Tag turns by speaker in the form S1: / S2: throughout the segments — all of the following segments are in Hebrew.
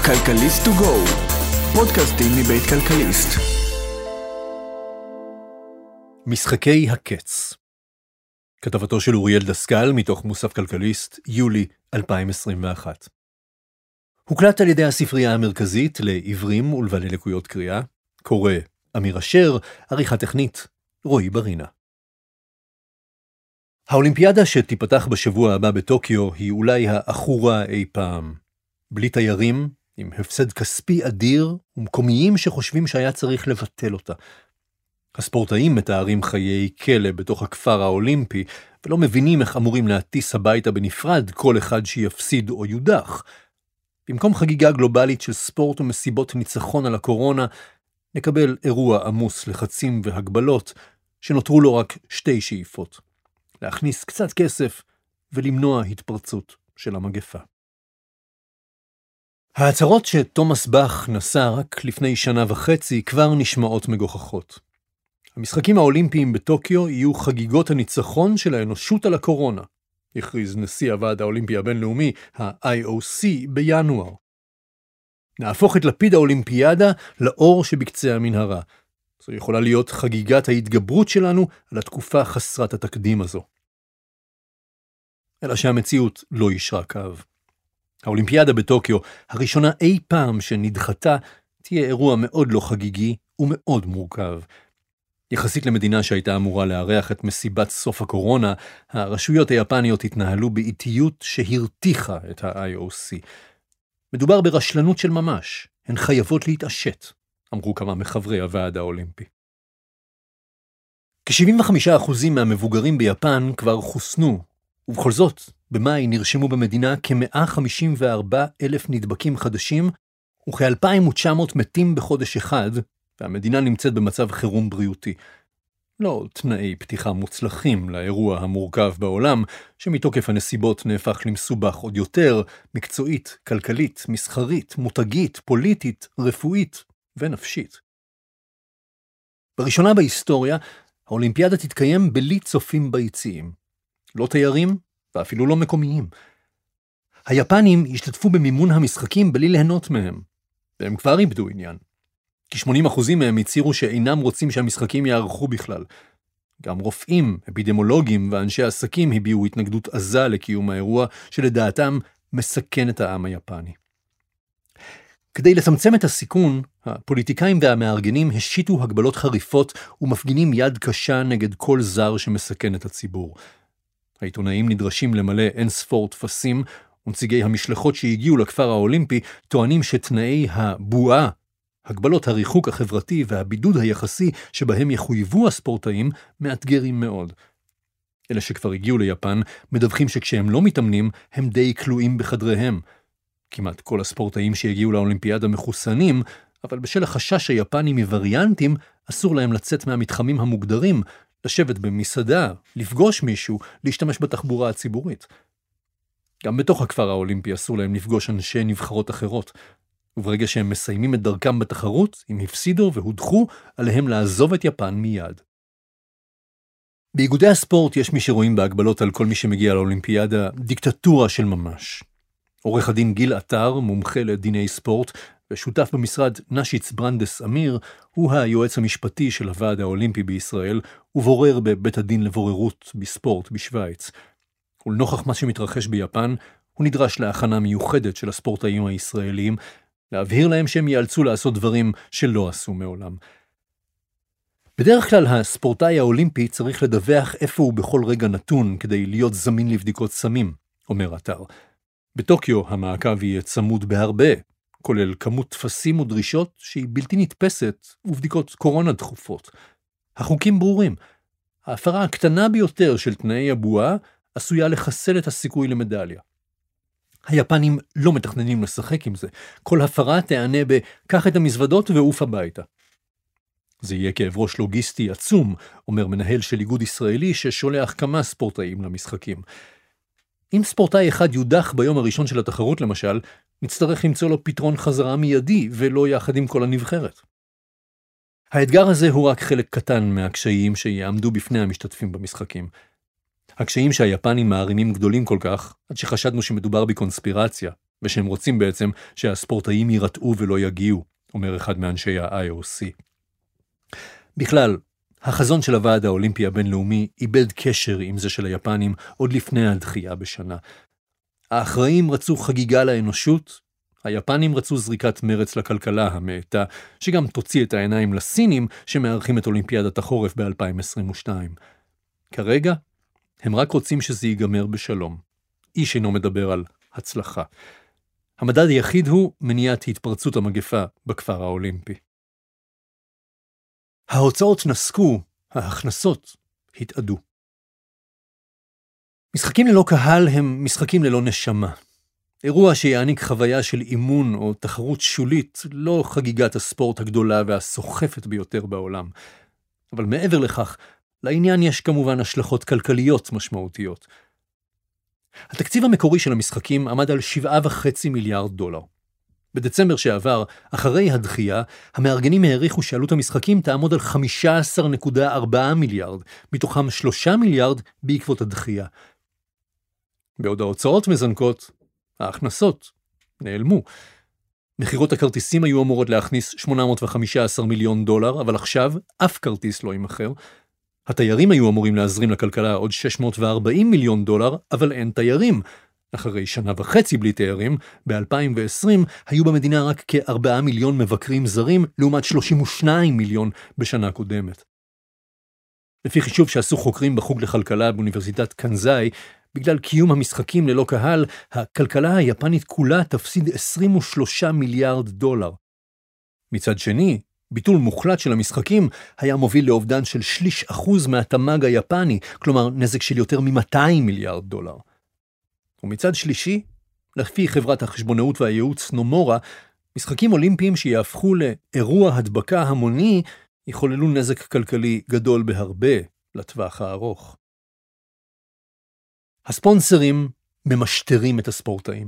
S1: כלכליסט to go, פודקאסטים מבית כלכליסט.
S2: משחקי הקץ. כתבתו של אוריאל דסקל מתוך מוסף כלכליסט, יולי 2021. הוקלט על ידי הספרייה המרכזית לעיוורים ולבעלי לקויות קריאה, קורא אמיר אשר, עריכה טכנית רועי ברינה. האולימפיאדה שתיפתח בשבוע הבא בטוקיו היא אולי האחורה אי פעם. בלי תיירים, עם הפסד כספי אדיר ומקומיים שחושבים שהיה צריך לבטל אותה. הספורטאים מתארים חיי כלא בתוך הכפר האולימפי, ולא מבינים איך אמורים להטיס הביתה בנפרד כל אחד שיפסיד או יודח. במקום חגיגה גלובלית של ספורט ומסיבות ניצחון על הקורונה, נקבל אירוע עמוס לחצים והגבלות, שנותרו לו רק שתי שאיפות. להכניס קצת כסף ולמנוע התפרצות של המגפה. ההצהרות שתומאס באך נשא רק לפני שנה וחצי כבר נשמעות מגוחכות. המשחקים האולימפיים בטוקיו יהיו חגיגות הניצחון של האנושות על הקורונה, הכריז נשיא הוועד האולימפי הבינלאומי, ה-IOC, בינואר. נהפוך את לפיד האולימפיאדה לאור שבקצה המנהרה. זו יכולה להיות חגיגת ההתגברות שלנו על התקופה חסרת התקדים הזו. אלא שהמציאות לא ישרה קו. האולימפיאדה בטוקיו, הראשונה אי פעם שנדחתה, תהיה אירוע מאוד לא חגיגי ומאוד מורכב. יחסית למדינה שהייתה אמורה לארח את מסיבת סוף הקורונה, הרשויות היפניות התנהלו באיטיות שהרתיחה את ה-IOC. מדובר ברשלנות של ממש, הן חייבות להתעשת, אמרו כמה מחברי הוועד האולימפי. כ-75% מהמבוגרים ביפן כבר חוסנו, ובכל זאת, במאי נרשמו במדינה כ-154,000 נדבקים חדשים, וכ-2,900 מתים בחודש אחד, והמדינה נמצאת במצב חירום בריאותי. לא תנאי פתיחה מוצלחים לאירוע המורכב בעולם, שמתוקף הנסיבות נהפך למסובך עוד יותר, מקצועית, כלכלית, מסחרית, מותגית, פוליטית, רפואית ונפשית. בראשונה בהיסטוריה, האולימפיאדה תתקיים בלי צופים ביציעים. לא תיירים ואפילו לא מקומיים. היפנים השתתפו במימון המשחקים בלי ליהנות מהם, והם כבר איבדו עניין. כ-80% מהם הצהירו שאינם רוצים שהמשחקים יערכו בכלל. גם רופאים, אפידמיולוגים ואנשי עסקים הביעו התנגדות עזה לקיום האירוע, שלדעתם מסכן את העם היפני. כדי לצמצם את הסיכון, הפוליטיקאים והמארגנים השיתו הגבלות חריפות ומפגינים יד קשה נגד כל זר שמסכן את הציבור. העיתונאים נדרשים למלא אין ספור תפסים, ונציגי המשלחות שהגיעו לכפר האולימפי טוענים שתנאי הבועה, הגבלות הריחוק החברתי והבידוד היחסי שבהם יחויבו הספורטאים מאתגרים מאוד. אלה שכבר הגיעו ליפן מדווחים שכשהם לא מתאמנים הם די כלואים בחדריהם. כמעט כל הספורטאים שהגיעו לאולימפיאדה מחוסנים, אבל בשל החשש היפני מווריאנטים אסור להם לצאת מהמתחמים המוגדרים, לשבת במסעדה, לפגוש מישהו, להשתמש בתחבורה הציבורית. גם בתוך הכפר האולימפי אסור להם לפגוש אנשי נבחרות אחרות, וברגע שהם מסיימים את דרכם בתחרות, אם הפסידו והודחו, עליהם לעזוב את יפן מיד. באיגודי הספורט יש מי שרואים בהגבלות על כל מי שמגיע לאולימפיאדה דיקטטורה של ממש. עורך הדין גיל עטר, מומחה לדיני ספורט, ושותף במשרד נשיץ ברנדס אמיר, הוא היועץ המשפטי של הוועד האולימפי בישראל, ובורר בבית הדין לבוררות בספורט בשוויץ. ולנוכח מה שמתרחש ביפן, הוא נדרש להכנה מיוחדת של הספורטאים הישראלים, להבהיר להם שהם ייאלצו לעשות דברים שלא עשו מעולם. בדרך כלל הספורטאי האולימפי צריך לדווח איפה הוא בכל רגע נתון כדי להיות זמין לבדיקות סמים, אומר עטר. בטוקיו המעקב יהיה צמוד בהרבה, כולל כמות תפסים ודרישות שהיא בלתי נתפסת ובדיקות קורונה דחופות. החוקים ברורים. ההפרה הקטנה ביותר של תנאי הבועה עשויה לחסל את הסיכוי למדליה. היפנים לא מתכננים לשחק עם זה. כל הפרה תענה קח את המזוודות ועוף הביתה. זה יהיה כאב ראש לוגיסטי עצום, אומר מנהל של איגוד ישראלי ששולח כמה ספורטאים למשחקים. אם ספורטאי אחד יודח ביום הראשון של התחרות למשל, נצטרך למצוא לו פתרון חזרה מיידי ולא יחד עם כל הנבחרת. האתגר הזה הוא רק חלק קטן מהקשיים שיעמדו בפני המשתתפים במשחקים. הקשיים שהיפנים מערימים גדולים כל כך, עד שחשדנו שמדובר בקונספירציה, ושהם רוצים בעצם שהספורטאים יירתעו ולא יגיעו, אומר אחד מאנשי ה-IOC. בכלל, החזון של הוועד האולימפי הבינלאומי איבד קשר עם זה של היפנים עוד לפני הדחייה בשנה. האחראים רצו חגיגה לאנושות, היפנים רצו זריקת מרץ לכלכלה המעטה, שגם תוציא את העיניים לסינים שמארחים את אולימפיאדת החורף ב-2022. כרגע, הם רק רוצים שזה ייגמר בשלום. איש אינו מדבר על הצלחה. המדד היחיד הוא מניעת התפרצות המגפה בכפר האולימפי. ההוצאות נסקו, ההכנסות התאדו. משחקים ללא קהל הם משחקים ללא נשמה. אירוע שיעניק חוויה של אימון או תחרות שולית, לא חגיגת הספורט הגדולה והסוחפת ביותר בעולם. אבל מעבר לכך, לעניין יש כמובן השלכות כלכליות משמעותיות. התקציב המקורי של המשחקים עמד על 7.5 מיליארד דולר. בדצמבר שעבר, אחרי הדחייה, המארגנים העריכו שעלות המשחקים תעמוד על 15.4 מיליארד, מתוכם 3 מיליארד בעקבות הדחייה. בעוד ההוצאות מזנקות, ההכנסות נעלמו. מחירות הכרטיסים היו אמורות להכניס 815 מיליון דולר, אבל עכשיו אף כרטיס לא יימכר. התיירים היו אמורים להזרים לכלכלה עוד 640 מיליון דולר, אבל אין תיירים. אחרי שנה וחצי בלי תיירים, ב-2020 היו במדינה רק כ4 מיליון מבקרים זרים, לעומת 32 מיליון בשנה קודמת. לפי חישוב שעשו חוקרים בחוג לכלכלה באוניברסיטת קנזאי, בגלל קיום המשחקים ללא קהל, הכלכלה היפנית כולה תפסיד 23 מיליארד דולר. מצד שני, ביטול מוחלט של המשחקים היה מוביל לאובדן של 0.3% מהתמ"ג היפני, כלומר נזק של יותר מ-200 מיליארד דולר. ומצד שלישי, לפי חברת החשבונאות והייעוץ נומורה, משחקים אולימפיים שיהפכו לאירוע הדבקה המוני, יכוללו נזק כלכלי גדול בהרבה לטווח הארוך. הספונסרים ממשטרים את הספורטאים.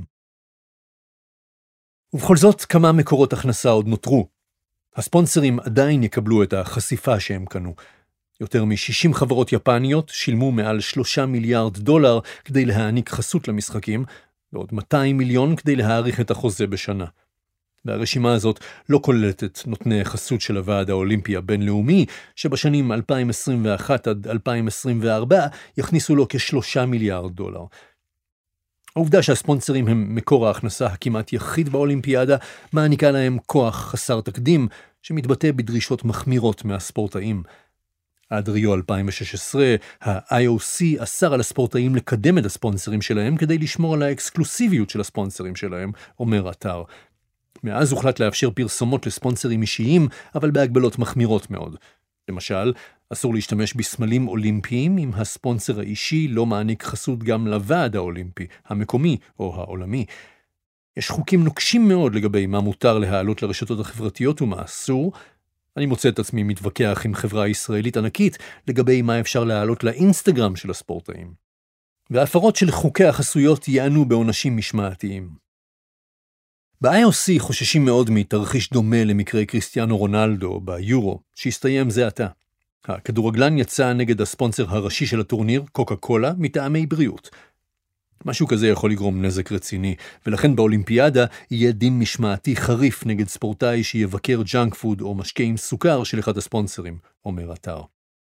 S2: ובכל זאת, כמה מקורות הכנסה עוד נותרו. הספונסרים עדיין יקבלו את החשיפה שהם קנו. יותר מ-60 חברות יפניות שילמו מעל 3 מיליארד דולר כדי להעניק חסות למשחקים, ועוד 200 מיליון כדי להאריך את החוזה בשנה. והרשימה הזאת לא כוללת את נותני חסות של הוועד האולימפי הבינלאומי, שבשנים 2021 עד 2024 יכניסו לו כ3 מיליארד דולר. העובדה שהספונסרים הם מקור ההכנסה הכמעט יחיד באולימפיאדה, מעניקה להם כוח חסר תקדים, שמתבטא בדרישות מחמירות מהספורטאים. עד ריו 2016, ה-IOC אסר על הספורטאים לקדם את הספונסרים שלהם כדי לשמור על האקסקלוסיביות של הספונסרים שלהם, אומר אתר. מאז הוחלט לאפשר פרסומות לספונסרים אישיים, אבל בהגבלות מחמירות מאוד. למשל, אסור להשתמש בסמלים אולימפיים אם הספונסר האישי לא מעניק חסות גם לוועד האולימפי, המקומי או העולמי. יש חוקים נוקשים מאוד לגבי מה מותר להעלות לרשתות החברתיות ומה אסור. אני מוצא את עצמי מתווכח עם חברה ישראלית ענקית לגבי מה אפשר להעלות לאינסטגרם של הספורטאים. וההפרות של חוקי החסויות יענו בעונשים משמעתיים. ב-IOC חוששים מאוד מתרחיש דומה למקרה קריסטיאנו רונלדו ביורו, שהסתיים זה עתה. הכדורגלן יצא נגד הספונסר הראשי של הטורניר, קוקה קולה, מטעמי בריאות. משהו כזה יכול לגרום נזק רציני, ולכן באולימפיאדה יהיה דין משמעתי חריף נגד ספורטאי שיבקר ג'אנק פוד או משקה עם סוכר של אחד הספונסרים, אומר אתר.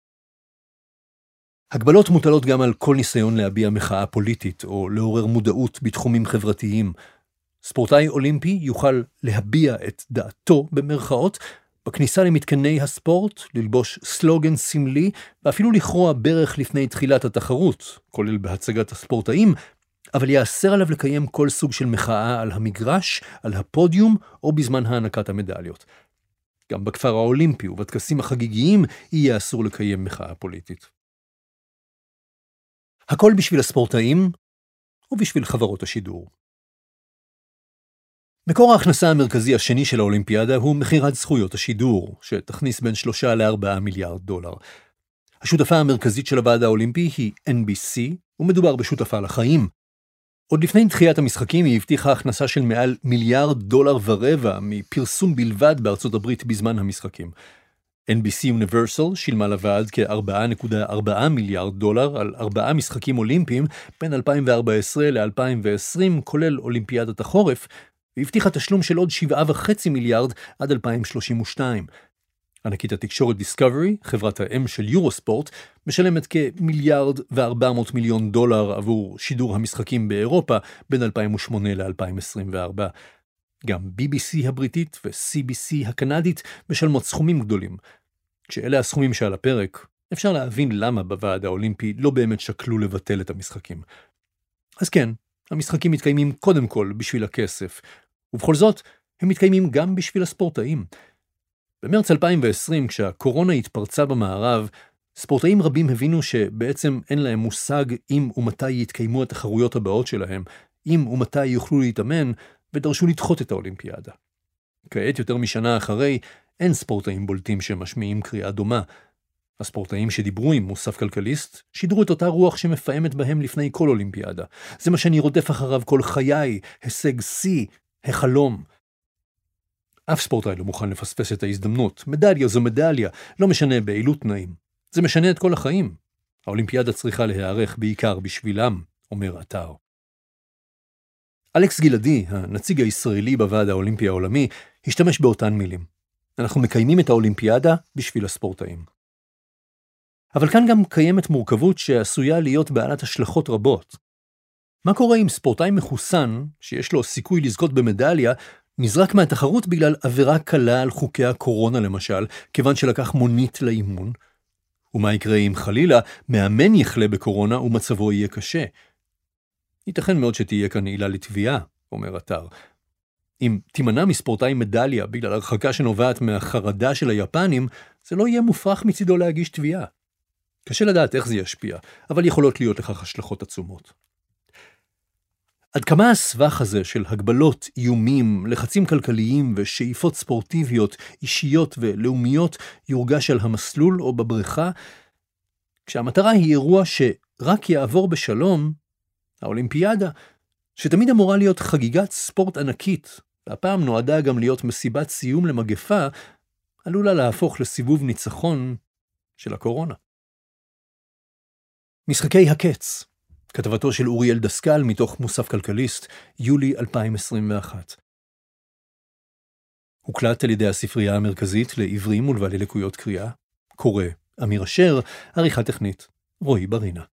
S2: הגבלות מוטלות גם על כל ניסיון להביע מחאה פוליטית או לעורר מודעות בתחומים חברתיים. ספורטאי אולימפי יוכל להביע את דעתו במרכאות בכניסה למתקני הספורט, ללבוש סלוגן סמלי, ואפילו לכרוע ברך לפני תחילת התחרות, כולל בהצגת הספורטאים, אבל יאסר עליו לקיים כל סוג של מחאה על המגרש, על הפודיום או בזמן הענקת המדליות. גם בכפר האולימפי ובטקסים החגיגיים יהיה אסור לקיים מחאה פוליטית. הכל בשביל הספורטאים ובשביל חברות השידור. מקור ההכנסה המרכזי השני של האולימפיאדה הוא מחירת זכויות השידור, שתכניס בין 3 ל-4 מיליארד דולר. השותפה המרכזית של הוועד האולימפי היא NBC, ומדובר בשותפה לחיים. עוד לפני דחיית המשחקים היא הבטיחה הכנסה של מעל $1.25 מיליארד מפרסום בלבד בארצות הברית בזמן המשחקים. NBC Universal שילמה לוועד כ$4.4 מיליארד על 4 משחקים אולימפיים בין 2014 ל-2020, כולל אולימפיאדת החורף, והבטיחה תשלום של עוד 7.5 מיליארד עד 2032. ענקית התקשורת דיסקאברי, חברת האם של יורוספורט, משלמת כ$1.4 מיליארד עבור שידור המשחקים באירופה בין 2008 ל-2024. גם BBC הבריטית ו-CBC הקנדית משלמות סכומים גדולים. כשאלה הסכומים שעל הפרק, אפשר להבין למה בוועד האולימפי לא באמת שקלו לבטל את המשחקים. אז כן, המשחקים מתקיימים קודם כל בשביל הכסף, ובכל זאת, הם מתקיימים גם בשביל הספורטאים. במרץ 2020, כשהקורונה התפרצה במערב, ספורטאים רבים הבינו שבעצם אין להם מושג אם ומתי יתקיימו התחרויות הבאות שלהם, אם ומתי יוכלו להתאמן, ודרשו לדחות את האולימפיאדה. כעת, יותר משנה אחרי, אין ספורטאים בולטים שמשמיעים קריאה דומה. הספורטאים שדיברו עם מוסף כלכליסט, שידרו את אותה רוח שמפעמת בהם לפני כל אולימפיאדה. זה מה שאני רודף אחריו כל חיי, הישג שיא, החלום. אף ספורטאי לא מוכן לפספס את ההזדמנות. מדליה זו מדליה, לא משנה באילו תנאים. זה משנה את כל החיים. האולימפיאדה צריכה להיערך בעיקר בשבילם, אומר אתר. אלכס גלעדי, הנציג הישראלי בוועד האולימפי העולמי, השתמש באותן מילים. אנחנו מקיימים את האולימפיאדה בשביל הספורטאים. אבל כאן גם קיימת מורכבות שעשויה להיות בעלת השלכות רבות. מה קורה אם ספורטאי מחוסן, שיש לו סיכוי לזכות במדליה, נזרק מהתחרות בגלל עבירה קלה על חוקי הקורונה למשל, כיוון שלקח מונית לאימון? ומה יקרה אם חלילה מאמן יחלה בקורונה ומצבו יהיה קשה? ייתכן מאוד שתהיה כאן עילה לתביעה, אומר אתר. אם תימנע מספורטאי מדליה בגלל הרחקה שנובעת מהחרדה של היפנים, זה לא יהיה מופרך מצידו להגיש תביעה. קשה לדעת איך זה ישפיע, אבל יכולות להיות לכך השלכות עצומות. עד כמה הסבך הזה של הגבלות, איומים, לחצים כלכליים ושאיפות ספורטיביות, אישיות ולאומיות יורגש על המסלול או בבריכה, כשהמטרה היא אירוע שרק יעבור בשלום, האולימפיאדה, שתמיד אמורה להיות חגיגת ספורט ענקית, והפעם נועדה גם להיות מסיבת סיום למגפה, עלולה להפוך לסיבוב ניצחון של הקורונה. משחקי הקץ, כתבתו של אוריאל דסקל מתוך מוסף כלכליסט, יולי 2021. הוקלט על ידי הספרייה המרכזית לעברים ולבעלי לקויות קריאה, קורא אמיר אשר, עריכה טכנית, רועי ברינה.